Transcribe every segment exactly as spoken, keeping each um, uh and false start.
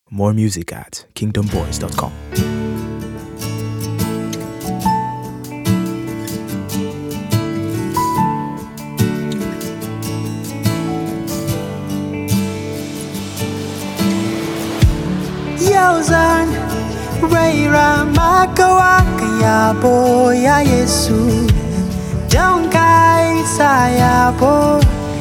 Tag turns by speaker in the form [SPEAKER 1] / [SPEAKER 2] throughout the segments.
[SPEAKER 1] More music at kingdom boys dot com.
[SPEAKER 2] Yozan Reira Makawaka Yabo Ya Yesu Donkai Sayabo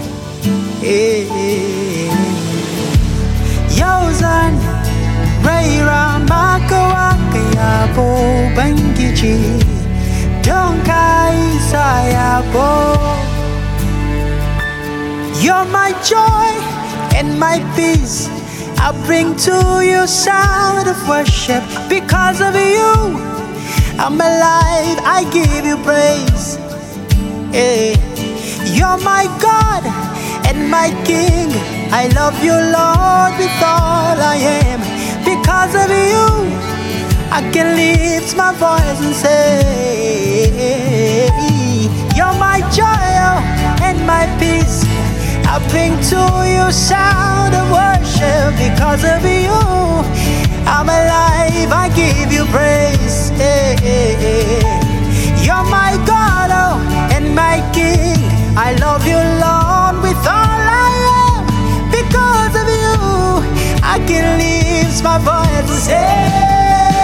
[SPEAKER 2] Yozan Reira Makawaka Yabo Bangiji Donkai Sayabo. You're my joy and my peace. I bring to you sound of worship. Because of you, I'm alive, I give you praise. Hey. You're my God and my King. I love you, Lord, with all I am. Because of you, I can lift my voice and say, you're my joy and my peace. I bring to you sound of worship. Because of you, I'm alive, I give you praise. Hey, hey, hey. You're my God, oh, and my King. I love you, Lord, with all I am. Because of you, I can lift my voice and say,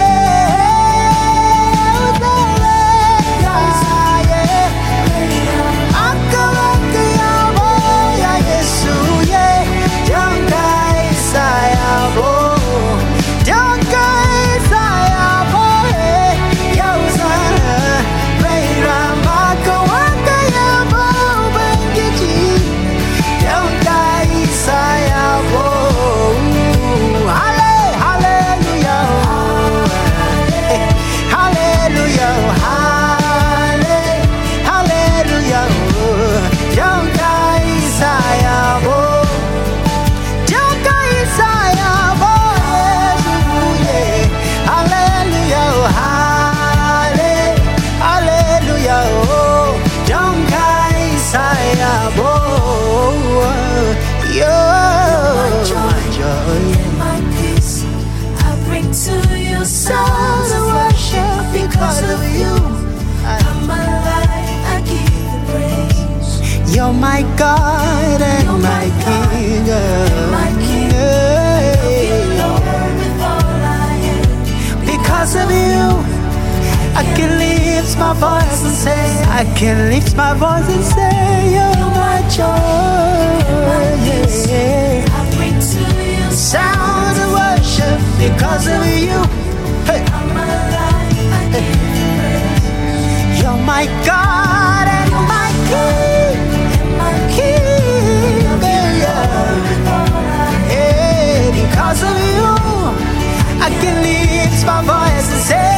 [SPEAKER 2] sounds of worship. Because of you, I'm alive, I give you praise. You're my God and You're my King, and my King. Yeah. Lord, with all I am. Because of you, I can lift my voice and say, I can lift my voice and say, you're my joy. Yeah. I bring to you sounds of worship. Because of you, hey. I'm alive, I give you praise. You're my God and You're my King, and my King, yeah. Hey, because of you, I can lift my voice and say,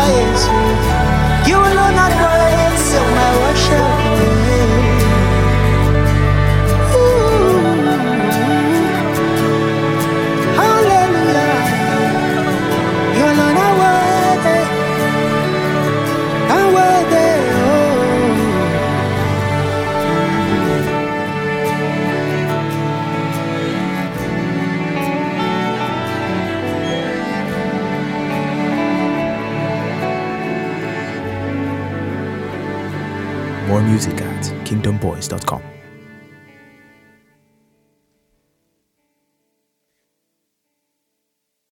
[SPEAKER 2] yes, you alone are worthy of my worship. Ooh, hallelujah. You alone are worthy, are worthy.
[SPEAKER 1] More music at kingdom boys dot com.